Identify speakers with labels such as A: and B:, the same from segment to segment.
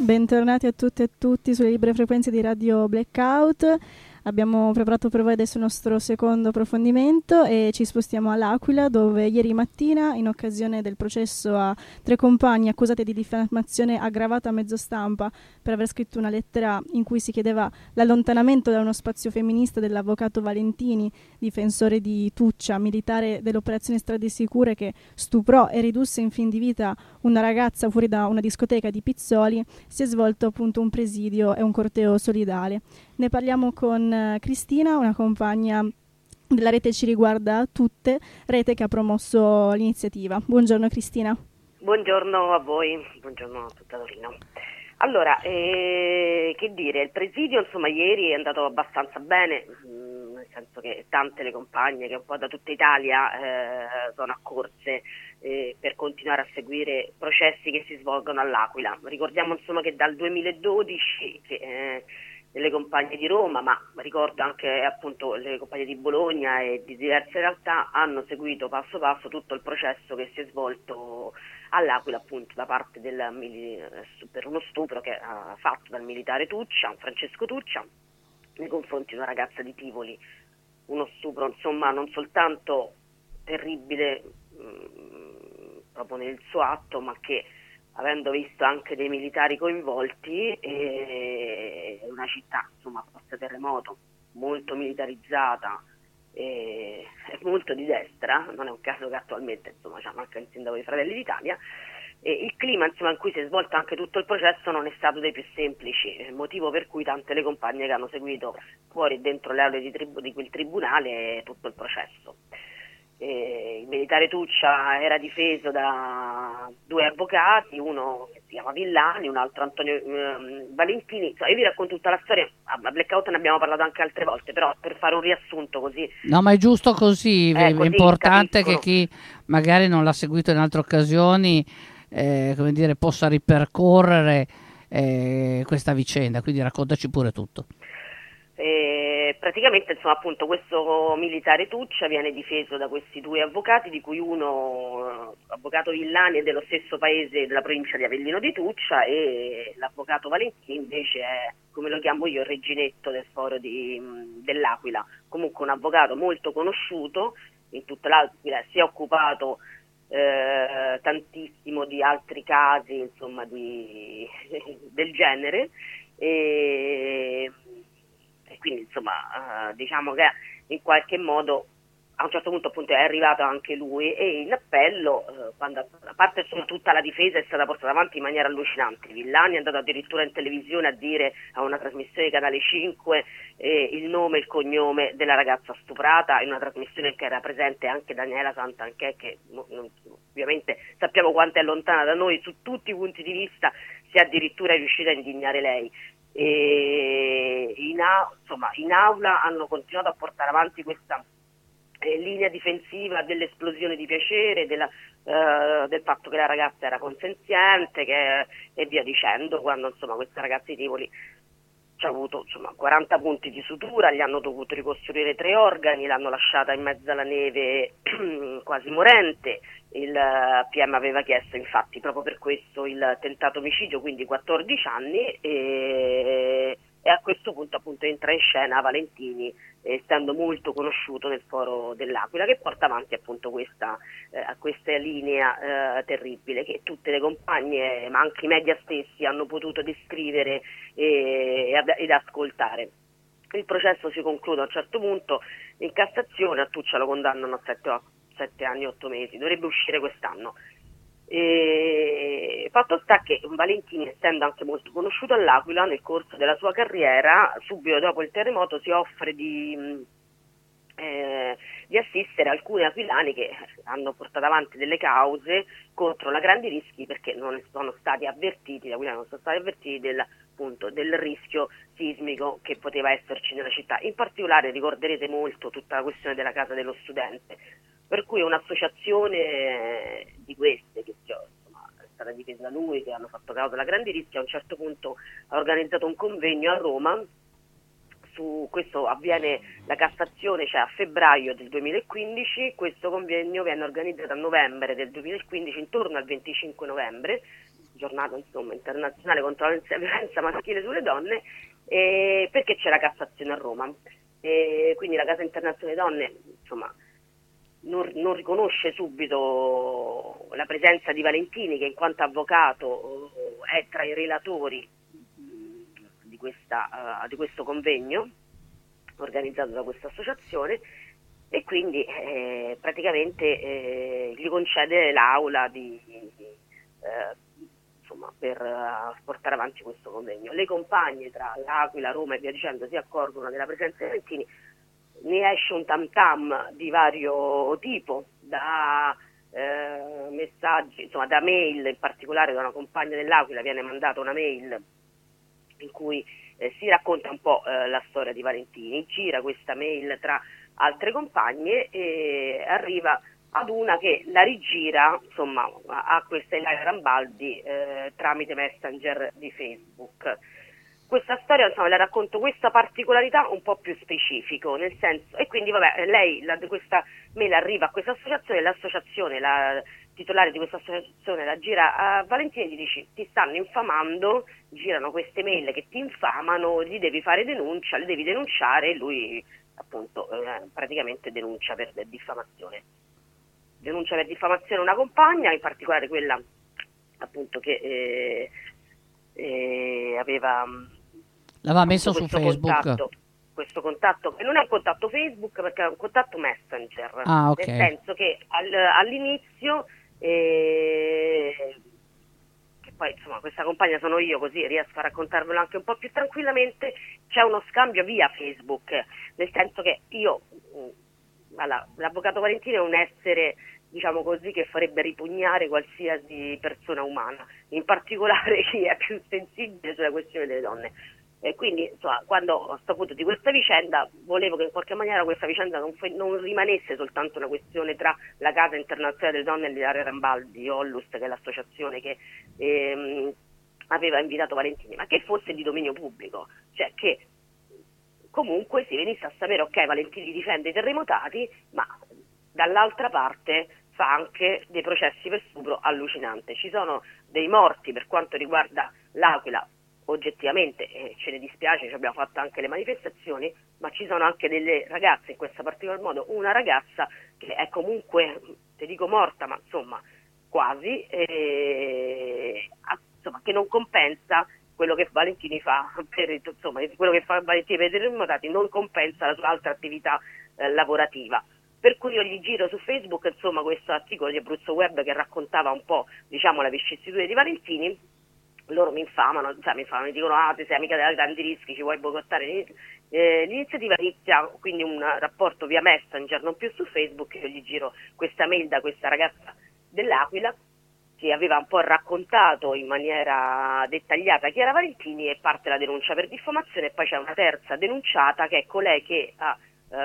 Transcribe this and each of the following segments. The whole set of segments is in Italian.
A: bentornati a tutte e tutti sulle libere frequenze di Radio Blackout. Abbiamo preparato per voi adesso il nostro secondo approfondimento e ci spostiamo all'Aquila, dove ieri mattina, in occasione del processo a 3 compagni accusati di diffamazione aggravata a mezzo stampa per aver scritto una lettera in cui si chiedeva l'allontanamento da uno spazio femminista dell'avvocato Valentini, difensore di Tuccia, militare dell'operazione Strade Sicure che stuprò e ridusse in fin di vita una ragazza fuori da una discoteca di Pizzoli, si è svolto appunto un presidio e un corteo solidale. Ne parliamo con Cristina, una compagna della rete Ci Riguarda Tutte, rete che ha promosso l'iniziativa. Buongiorno Cristina.
B: Buongiorno a voi, buongiorno a tutta Torino. Allora, che dire, il presidio insomma ieri è andato abbastanza bene, nel senso che tante le compagne che un po' da tutta Italia sono accorse per continuare a seguire processi che si svolgono all'Aquila. Ricordiamo insomma che dal 2012 le compagne di Roma, ma ricordo anche appunto le compagne di Bologna e di diverse realtà hanno seguito passo passo tutto il processo che si è svolto all'Aquila appunto da parte per uno stupro che ha fatto dal militare Tuccia, Francesco Tuccia, nei confronti di una ragazza di Tivoli. Uno stupro insomma non soltanto terribile proprio nel suo atto, ma che avendo visto anche dei militari coinvolti, è una città insomma post terremoto molto militarizzata e molto di destra, non è un caso che attualmente insomma c'è anche il sindaco di Fratelli d'Italia, e il clima insomma in cui si è svolto anche tutto il processo non è stato dei più semplici, motivo per cui tante le compagne che hanno seguito fuori e dentro le aule di quel tribunale tutto il processo. Il militare Tuccia era difeso da due avvocati, uno che si chiama Villani, un altro Antonio Valentini. Io vi racconto tutta la storia, a Blackout ne abbiamo parlato anche altre volte, però per fare un riassunto così.
C: No, ma è giusto così, è
B: così
C: importante
B: capiscono.
C: che chi magari non l'ha seguito in altre occasioni come dire, possa ripercorrere questa vicenda, quindi raccontaci pure tutto.
B: Praticamente insomma appunto questo militare Tuccia viene difeso da questi due avvocati, di cui uno avvocato Villani è dello stesso paese della provincia di Avellino di Tuccia e l'avvocato Valentini invece è, come lo chiamo io, il reginetto del foro dell'Aquila, comunque un avvocato molto conosciuto in tutta l'Aquila, si è occupato tantissimo di altri casi insomma del genere e quindi insomma diciamo che in qualche modo a un certo punto appunto è arrivato anche lui e in appello quando a parte insomma tutta la difesa è stata portata avanti in maniera allucinante. Villani è andato addirittura in televisione a dire a una trasmissione di Canale 5 il nome e il cognome della ragazza stuprata, in una trasmissione che era presente anche Daniela Santanchè, che ovviamente sappiamo quanto è lontana da noi su tutti i punti di vista, si è addirittura riuscita a indignare lei. E in aula hanno continuato a portare avanti questa linea difensiva dell'esplosione di piacere, del fatto che la ragazza era consenziente e via dicendo, quando insomma questa ragazza di Tivoli ci ha avuto insomma 40 punti di sutura, gli hanno dovuto ricostruire 3 organi, l'hanno lasciata in mezzo alla neve quasi morente. Il PM aveva chiesto infatti proprio per questo il tentato omicidio, quindi 14 anni e a questo punto appunto entra in scena Valentini, essendo molto conosciuto nel foro dell'Aquila, che porta avanti appunto questa linea terribile che tutte le compagne ma anche i media stessi hanno potuto descrivere ed ascoltare. Il processo si conclude a un certo punto in Cassazione, a Tuccia lo condannano a 7 anni e 8 mesi, dovrebbe uscire quest'anno. Fatto sta che Valentini, essendo anche molto conosciuto all'Aquila, nel corso della sua carriera, subito dopo il terremoto si offre di assistere alcuni aquilani che hanno portato avanti delle cause contro la grandi rischi, perché non sono stati avvertiti, gli aquilani non sono stati avvertiti del rischio sismico che poteva esserci nella città. In particolare ricorderete molto tutta la questione della casa dello studente, per cui un'associazione di queste che insomma, è stata difesa da lui, che hanno fatto causa alla grandi rischi, a un certo punto ha organizzato un convegno a Roma. Su questo avviene la Cassazione, cioè a febbraio del 2015, questo convegno viene organizzato a novembre del 2015, intorno al 25 novembre, giornata insomma internazionale contro la violenza maschile sulle donne, perché c'è la Cassazione a Roma. Quindi la Casa Internazionale Donne insomma non riconosce subito la presenza di Valentini, che in quanto avvocato è tra i relatori di questo convegno organizzato da questa associazione, e quindi praticamente gli concede l'aula per portare avanti questo convegno. Le compagne tra L'Aquila, Roma e via dicendo si accorgono della presenza di Valentini, ne esce un tam tam di vario tipo, da messaggi, insomma da mail, in particolare da una compagna dell'Aquila viene mandata una mail in cui si racconta un po' la storia di Valentini, gira questa mail tra altre compagne e arriva ad una che la rigira insomma a questa Ilaria Rambaldi tramite Messenger di Facebook. Questa storia insomma la racconto, questa particolarità un po' più specifico, nel senso, e quindi vabbè, questa mail arriva a questa associazione, l'associazione, la titolare di questa associazione la gira a Valentini e gli dice: ti stanno infamando, girano queste mail che ti infamano, gli devi fare denuncia, le devi denunciare, e lui appunto praticamente denuncia per diffamazione. Denuncia per diffamazione una compagna, in particolare quella appunto che
C: l'aveva messo su Facebook.
B: Questo contatto, che non è un contatto Facebook perché è un contatto Messenger,
C: okay.
B: Nel senso che all'inizio, che poi insomma questa compagna sono io, così riesco a raccontarvelo anche un po' più tranquillamente, c'è uno scambio via Facebook, nel senso che l'avvocato Valentini è un essere, diciamo così, che farebbe ripugnare qualsiasi persona umana, in particolare chi è più sensibile sulla questione delle donne. E quindi insomma, quando ho saputo di questa vicenda, volevo che in qualche maniera questa vicenda non rimanesse soltanto una questione tra la Casa Internazionale delle Donne e l'Ilaria Rambaldi, Ollus, che è l'associazione che aveva invitato Valentini, ma che fosse di dominio pubblico, cioè che comunque si venisse a sapere, ok, Valentini difende i terremotati, ma dall'altra parte fa anche dei processi per stupro allucinanti. Ci sono dei morti per quanto riguarda l'Aquila, oggettivamente ce ne dispiace, ci abbiamo fatto anche le manifestazioni, ma ci sono anche delle ragazze, in questo particolar modo una ragazza che è comunque, ti dico morta, ma insomma quasi, insomma, che non compensa quello che Valentini fa quello che fa Valentini per i terremotati non compensa la sua altra attività lavorativa. Per cui io gli giro su Facebook insomma questo articolo di Abruzzo Web che raccontava un po', diciamo, la vicissitudine di Valentini. Loro mi infamano, mi dicono: ti sei amica della Grandi Rischi, ci vuoi boicottare l'iniziativa. Inizia quindi un rapporto via Messenger, non più su Facebook. Io gli giro questa mail da questa ragazza dell'Aquila che aveva un po' raccontato in maniera dettagliata chi era Valentini, e parte la denuncia per diffamazione. E poi c'è una terza denunciata che è colei che ha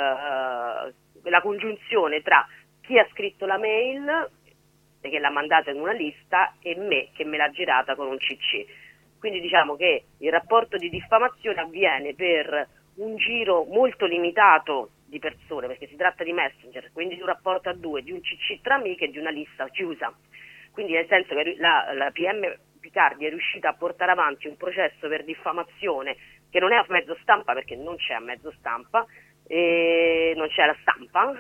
B: la congiunzione tra chi ha scritto la mail e che l'ha mandata in una lista e me che me l'ha girata con un CC. Quindi diciamo che il rapporto di diffamazione avviene per un giro molto limitato di persone, perché si tratta di Messenger, quindi di un rapporto a due, di un CC tra amiche e di una lista chiusa. Quindi nel senso che la PM Picardi è riuscita a portare avanti un processo per diffamazione che non è a mezzo stampa, perché non c'è a mezzo stampa, non c'è la stampa,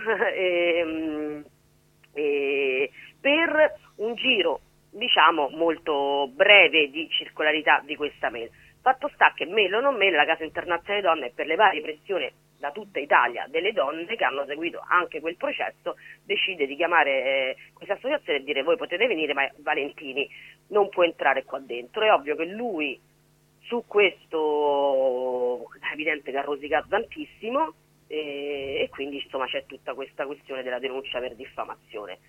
B: per un giro diciamo molto breve di circolarità di questa mail. Fatto sta che mail o non mail, la Casa Internazionale Donne, per le varie pressioni da tutta Italia delle donne che hanno seguito anche quel processo, decide di chiamare questa associazione e dire: voi potete venire, ma Valentini non può entrare qua dentro. È ovvio che lui su questo è evidente che ha rosicato tantissimo, e quindi insomma c'è tutta questa questione della denuncia per diffamazione.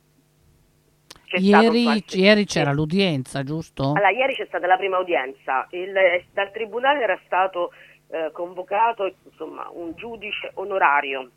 C: Ieri c'era l'udienza, giusto?
B: Allora, ieri c'è stata la prima udienza, dal tribunale era stato convocato insomma un giudice onorario,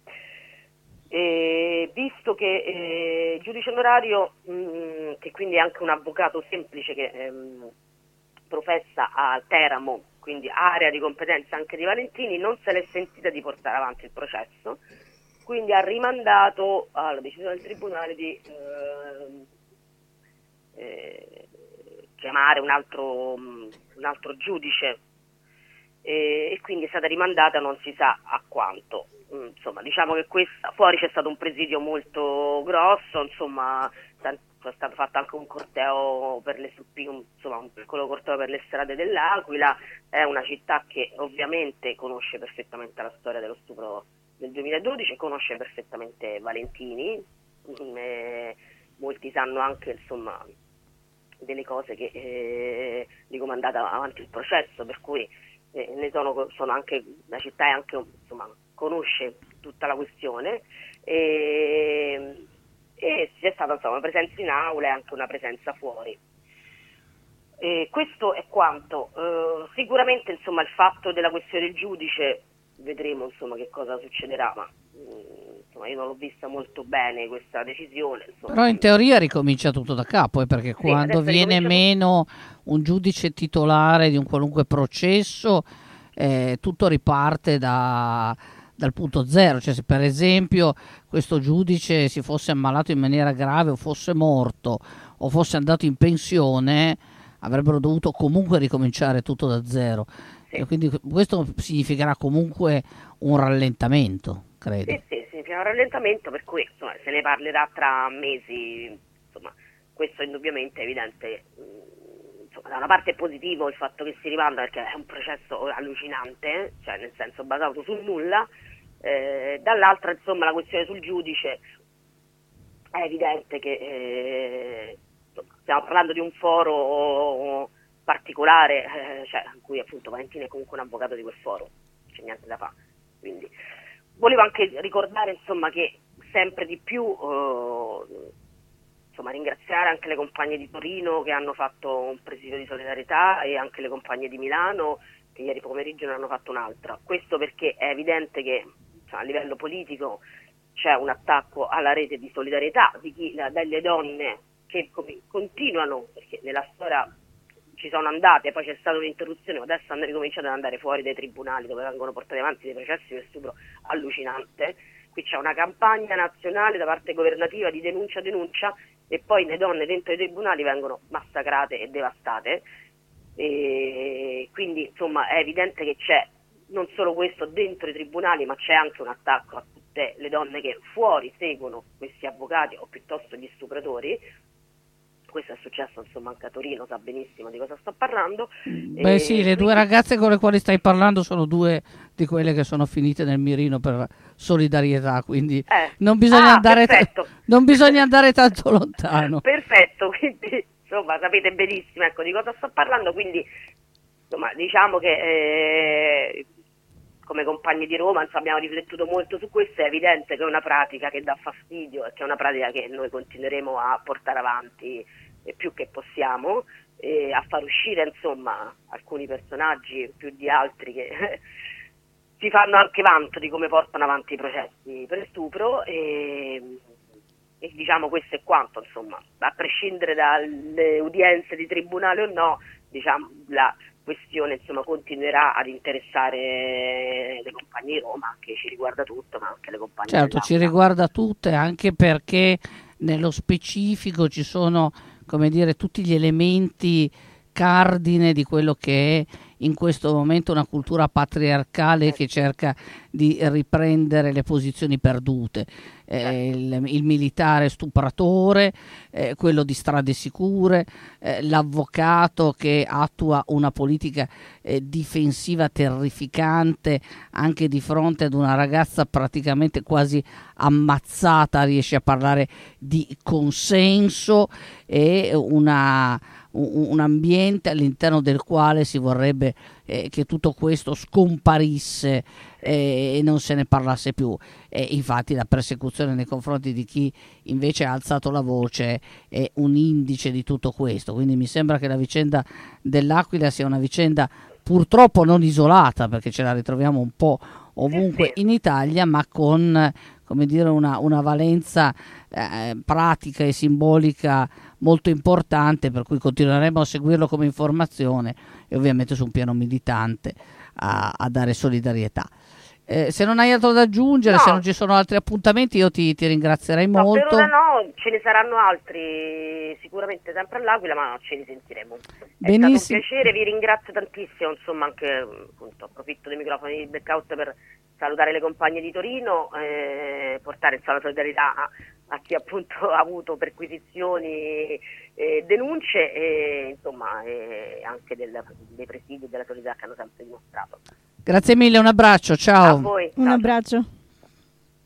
B: visto che il giudice onorario, che quindi è anche un avvocato semplice che professa a Teramo, quindi area di competenza anche di Valentini, non se l'è sentita di portare avanti il processo, quindi ha rimandato alla decisione del tribunale chiamare un altro giudice, e quindi è stata rimandata non si sa a quanto. Insomma, diciamo che fuori c'è stato un presidio molto grosso, insomma, è stato fatto anche un corteo un piccolo corteo per le strade dell'Aquila. È una città che ovviamente conosce perfettamente la storia dello stupro del 2012, conosce perfettamente Valentini, molti sanno anche, insomma, delle cose che di come è andata avanti il processo, per cui sono anche, la città è anche, insomma, conosce tutta la questione, e c'è stata, insomma, una presenza in aula e anche una presenza fuori. Questo è quanto. Sicuramente, insomma, il fatto della questione del giudice, vedremo, insomma, che cosa succederà, ma insomma, io non l'ho vista molto bene questa decisione, insomma.
C: Però in teoria ricomincia tutto da capo, perché
B: Sì,
C: quando viene meno un giudice titolare di un qualunque processo, tutto riparte dal punto zero. Cioè, se per esempio questo giudice si fosse ammalato in maniera grave o fosse morto o fosse andato in pensione, avrebbero dovuto comunque ricominciare tutto da zero.
B: Sì.
C: E quindi questo significherà comunque un rallentamento, credo.
B: Sì, significa un rallentamento, per cui, insomma, se ne parlerà tra mesi. Insomma, questo indubbiamente è evidente. Insomma, da una parte è positivo il fatto che si rimanda, perché è un processo allucinante, cioè nel senso basato sul nulla. Dall'altra, insomma, la questione sul giudice, è evidente che stiamo parlando di un foro particolare, cioè, in cui appunto Valentini è comunque un avvocato di quel foro, non c'è niente da fare. Quindi volevo anche ricordare, insomma, che sempre di più, insomma, ringraziare anche le compagne di Torino che hanno fatto un presidio di solidarietà, e anche le compagne di Milano che ieri pomeriggio ne hanno fatto un'altra. Questo perché è evidente che, a livello politico, c'è un attacco alla rete di solidarietà delle donne che continuano, perché nella storia ci sono andate, poi c'è stata un'interruzione, ma adesso hanno ricominciato ad andare fuori dai tribunali, dove vengono portati avanti dei processi per stupro allucinante. Qui c'è una campagna nazionale da parte governativa di denuncia, e poi le donne dentro i tribunali vengono massacrate e devastate. E quindi, insomma, è evidente che c'è non solo questo dentro i tribunali, ma c'è anche un attacco a tutte le donne che fuori seguono questi avvocati, o piuttosto gli stupratori. Questo è successo, insomma, anche a Torino, sa benissimo di cosa sto parlando.
C: Beh, sì, le due ragazze con le quali stai parlando sono due di quelle che sono finite nel mirino per solidarietà, quindi non bisogna andare tanto lontano.
B: Perfetto, quindi, insomma, sapete benissimo, ecco, di cosa sto parlando. Quindi, insomma, diciamo che come compagni di Roma, insomma, abbiamo riflettuto molto su questo. È evidente che è una pratica che dà fastidio, e che è una pratica che noi continueremo a portare avanti più che possiamo, a far uscire, insomma, alcuni personaggi più di altri che si fanno anche vanto di come portano avanti i processi per stupro, e diciamo questo è quanto, insomma, a prescindere dalle udienze di tribunale o no, diciamo, la questione, insomma, continuerà ad interessare le compagne di Roma, che ci riguarda tutto, ma anche le compagne
C: Certo, ci riguarda tutte, anche perché nello specifico ci sono, come dire, tutti gli elementi cardine di quello che è in questo momento una cultura patriarcale che cerca di riprendere le posizioni perdute. Il militare stupratore, quello di strade sicure, l'avvocato che attua una politica difensiva terrificante anche di fronte ad una ragazza praticamente quasi ammazzata, riesce a parlare di consenso, e un ambiente all'interno del quale si vorrebbe che tutto questo scomparisse e non se ne parlasse più. Infatti la persecuzione nei confronti di chi invece ha alzato la voce è un indice di tutto questo. Quindi mi sembra che la vicenda dell'Aquila sia una vicenda purtroppo non isolata, perché ce la ritroviamo un po' ovunque in Italia, ma con, come dire, una valenza pratica e simbolica molto importante, per cui continueremo a seguirlo come informazione, e ovviamente su un piano militante a dare solidarietà. Se non hai altro da aggiungere,
B: No.
C: se non ci sono altri appuntamenti, io ti ringrazierei
B: No,
C: molto.
B: per ora no, ce ne saranno altri sicuramente sempre all'Aquila, ma ce ne sentiremo. È
C: Benissimo.
B: stato un piacere, vi ringrazio tantissimo, insomma anche appunto approfitto dei microfoni di Blackout per salutare le compagne di Torino, portare insomma, la solidarietà a chi appunto ha avuto perquisizioni e denunce e insomma anche dei presidi e della solidarietà che hanno sempre dimostrato.
C: Grazie mille, un abbraccio, ciao.
B: A voi.
A: Un
B: Ciao.
A: abbraccio.